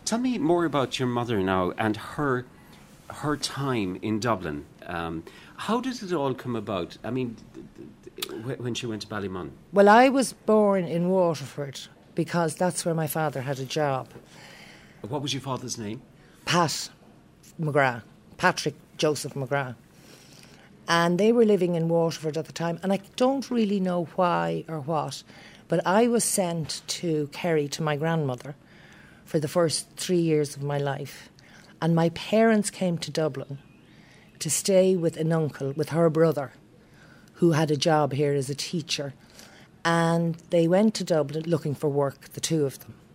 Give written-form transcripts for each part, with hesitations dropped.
Tell me more about your mother now and her time in Dublin. How did it all come about? I mean, when she went to Ballymun? Well, I was born in Waterford because that's where my father had a job. What was your father's name? Pat McGrath, Patrick Joseph McGrath. And they were living in Waterford at the time, and I don't really know why or what, but I was sent to Kerry to my grandmother for the first 3 years of my life. And my parents came to Dublin to stay with an uncle, with her brother, who had a job here as a teacher. And they went to Dublin looking for work, the two of them.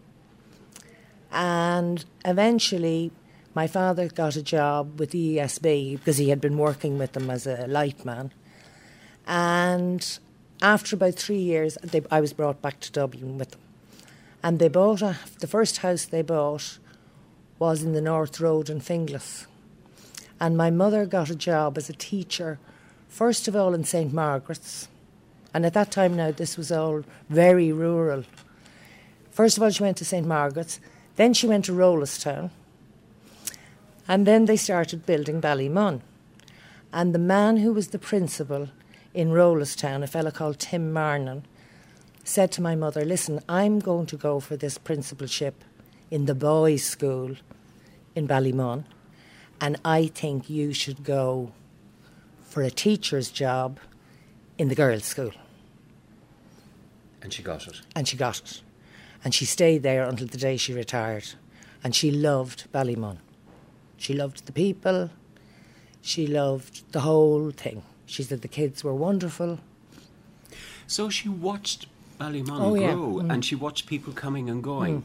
And eventually my father got a job with the ESB because he had been working with them as a lightman. And after about 3 years, I was brought back to Dublin with them. And they bought the first house they bought was in the North Road in Finglas. And my mother got a job as a teacher, first of all in St. Margaret's. And at that time now, this was all very rural. First of all, she went to St. Margaret's. Then she went to Rolestown. And then they started building Ballymun. And the man who was the principal in Rolestown, a fellow called Tim Marnon, said to my mother, listen, I'm going to go for this principalship in the boys' school in Ballymun, and I think you should go for a teacher's job in the girls' school. And she got it? And she got it. And she stayed there until the day she retired. And she loved Ballymun. She loved the people. She loved the whole thing. She said the kids were wonderful. So she watched Ballymun grow, and she watched people coming and going.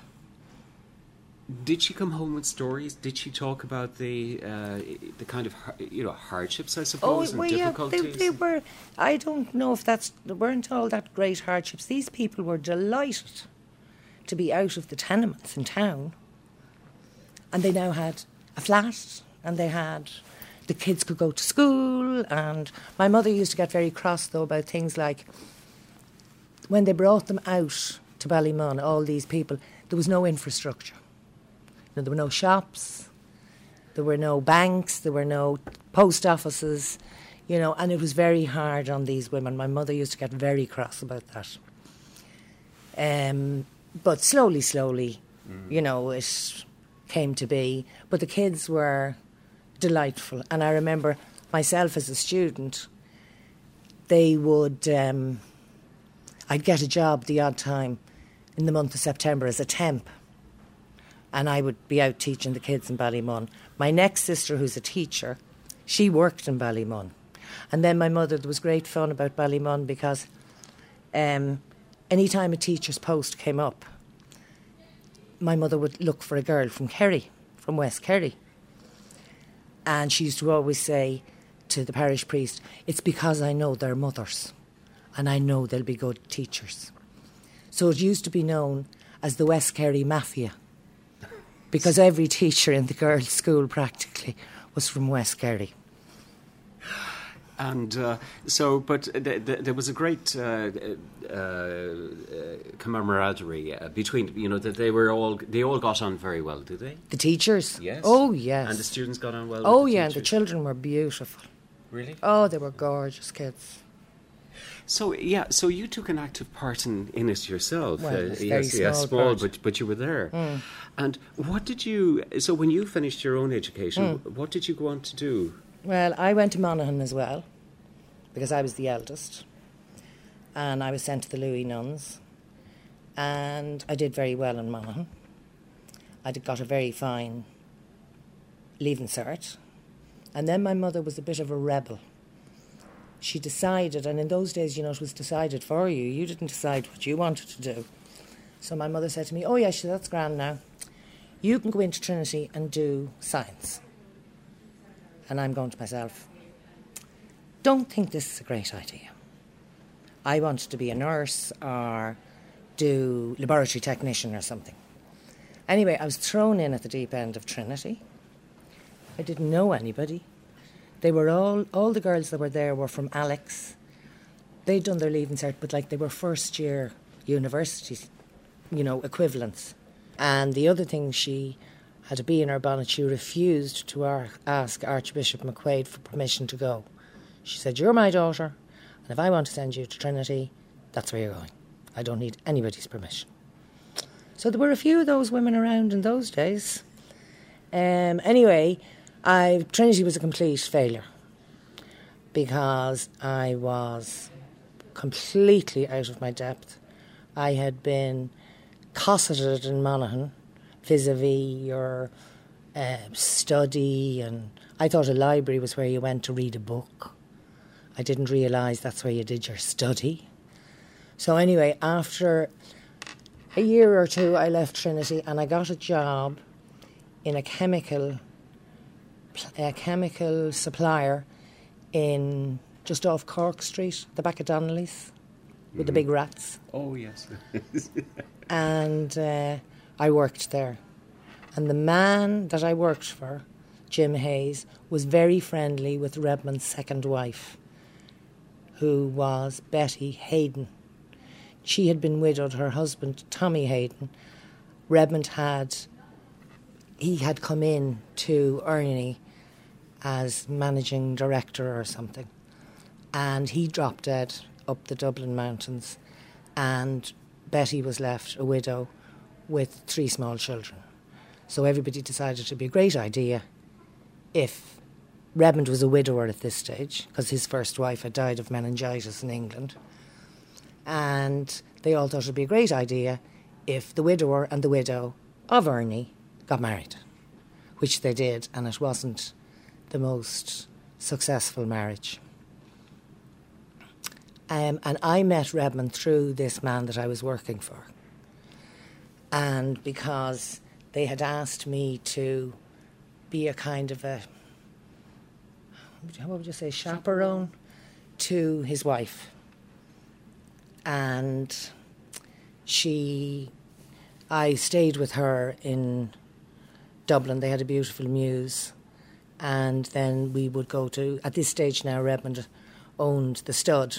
Did she come home with stories? Did she talk about the kind of hardships, I suppose, and difficulties? Yeah, they were. I don't know if they weren't all that great hardships. These people were delighted to be out of the tenements in town, and they now had a flat, and the kids could go to school. And my mother used to get very cross though about things like when they brought them out to Ballymun, all these people, there was no infrastructure. There were no shops, there were no banks, there were no post offices, and it was very hard on these women. My mother used to get very cross about that. But slowly, it came to be. But the kids were delightful. And I remember myself as a student, they would... I'd get a job the odd time in the month of September as a temp. And I would be out teaching the kids in Ballymun. My next sister, who's a teacher, she worked in Ballymun. And then my mother, there was great fun about Ballymun because any time a teacher's post came up, my mother would look for a girl from Kerry, from West Kerry. And she used to always say to the parish priest, it's because I know their mothers and I know they'll be good teachers. So it used to be known as the West Kerry Mafia, because every teacher in the girls' school practically was from West Kerry. And but there was a great camaraderie between, that they all got on very well, did they? The teachers? Yes. Oh, yes. And the students got on well with the teachers? And the children were beautiful. Really? Oh, they were gorgeous kids. So you took an active part in it yourself. Well, very small, but you were there. And what did you... So when you finished your own education, what did you go on to do? Well, I went to Monaghan as well, because I was the eldest. And I was sent to the Louis Nuns. And I did very well in Monaghan. I got a very fine leaving cert. And then my mother was a bit of a rebel. She decided, and in those days, it was decided for you. You didn't decide what you wanted to do. So my mother said to me, oh, yeah, that's grand now. You can go into Trinity and do science. And I'm going to myself, don't think this is a great idea. I wanted to be a nurse or do laboratory technician or something. Anyway, I was thrown in at the deep end of Trinity. I didn't know anybody. They were all the girls that were there were from Alex. They'd done their leaving cert, but they were first year universities, equivalents. And the other thing, she had a bee in her bonnet. She refused to ask Archbishop McQuaid for permission to go. She said, "You're my daughter, and if I want to send you to Trinity, that's where you're going. I don't need anybody's permission." So there were a few of those women around in those days. Anyway, Trinity was a complete failure because I was completely out of my depth. I had been cosseted in Monaghan vis-a-vis your study, and I thought a library was where you went to read a book. I didn't realise that's where you did your study. So anyway, after a year or two, I left Trinity and I got a job in a chemical supplier in just off Cork Street, the back of Donnelly's, with the big rats. Oh, yes. And I worked there. And the man that I worked for, Jim Hayes, was very friendly with Redmond's second wife, who was Betty Hayden. She had been widowed. Her husband, Tommy Hayden, Redmond had come in to Ernie as managing director or something. And he dropped dead up the Dublin mountains, and Betty was left a widow with 3 small children. So everybody decided it would be a great idea if Redmond was a widower at this stage, because his first wife had died of meningitis in England. And they all thought it would be a great idea if the widower and the widow of Ernie got married, which they did, and it wasn't the most successful marriage. And I met Redmond through this man that I was working for. And because they had asked me to be a kind of a, what would you say, chaperone to his wife. And I stayed with her in Dublin. They had a beautiful mews. And then we would go to, at this stage now, Redmond owned the stud.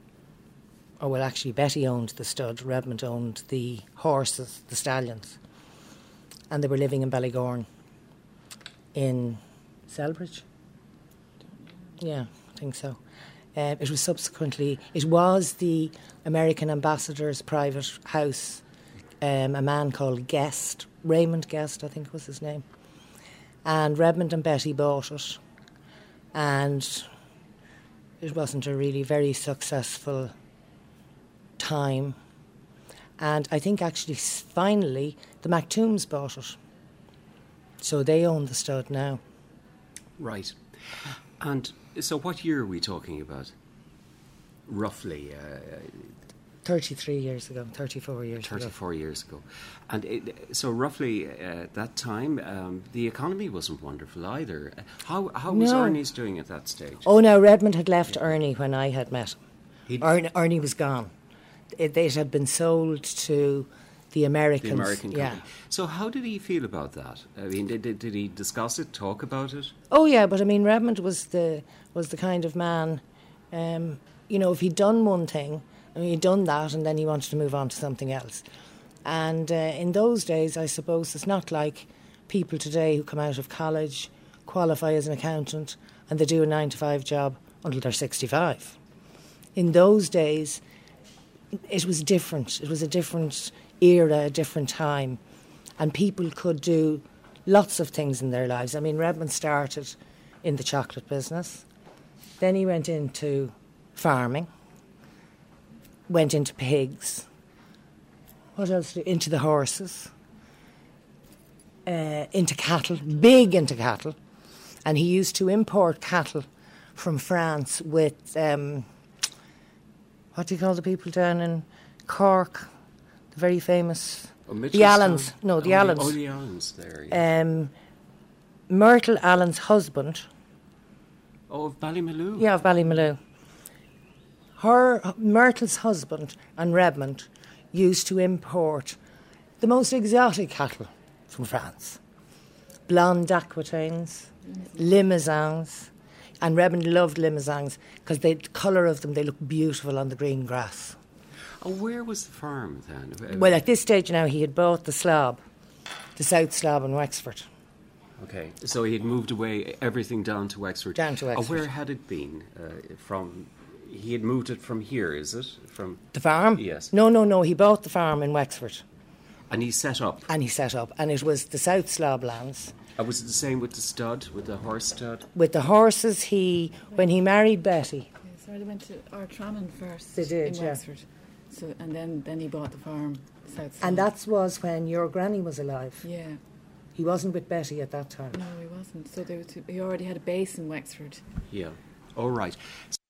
Or well, actually, Betty owned the stud. Redmond owned the horses, the stallions. And they were living in Ballygorn in Selbridge. Yeah, I think so. It was the American ambassador's private house. A man called Guest, Raymond Guest, I think was his name. And Redmond and Betty bought it. And it wasn't a really very successful time. And I think actually finally the McToombs bought it. So they own the stud now. Right. And so what year are we talking about? Roughly? 33 years ago, 34 years ago. 34 years ago. And so roughly at that time, the economy wasn't wonderful either. How was Ernie's doing at that stage? Oh, no, Redmond had left Ernie when I had met him. Ernie was gone. It had been sold to the Americans. The American company. Yeah. So how did he feel about that? I mean, did he discuss it, talk about it? Oh, yeah, but I mean, Redmond was the kind of man, if he'd done one thing, he'd done that, and then he wanted to move on to something else. And in those days, I suppose, it's not like people today who come out of college, qualify as an accountant, and they do a 9-to-5 job until they're 65. In those days, it was different. It was a different era, a different time. And people could do lots of things in their lives. I mean, Redmond started in the chocolate business. Then he went into farming. Went into pigs. What else? Into the horses. Into cattle. Big into cattle. And he used to import cattle from France with... what do you call the people down in Cork? The very famous... the Allens. No, the Allens. Oh, the Allens there, yes. Myrtle Allen's husband. Oh, of Ballymaloe? Yeah, of Ballymaloe. Myrtle's husband and Redmond used to import the most exotic cattle from France. Blonde Aquitaines, Limousins. And Redmond loved Limousins because the colour of them, they look beautiful on the green grass. Oh, where was the farm then? Well, at this stage now, he had bought the Slob, the South Slob in Wexford. Okay, so he'd moved away everything down to Wexford. Down to Wexford. Where had it been from? He had moved it from here, is it? From The farm? Yes. No, he bought the farm in Wexford. And he set up. And it was the South Slob lands. Was it the same with the stud, with the horse stud? With the horses, when he married Betty. Yeah, so they went to Artraman first. They did, in yeah. Wexford. So and then he bought the farm South. And that was when your granny was alive. Yeah. He wasn't with Betty at that time. No, he wasn't. So he already had a base in Wexford. Yeah. All right.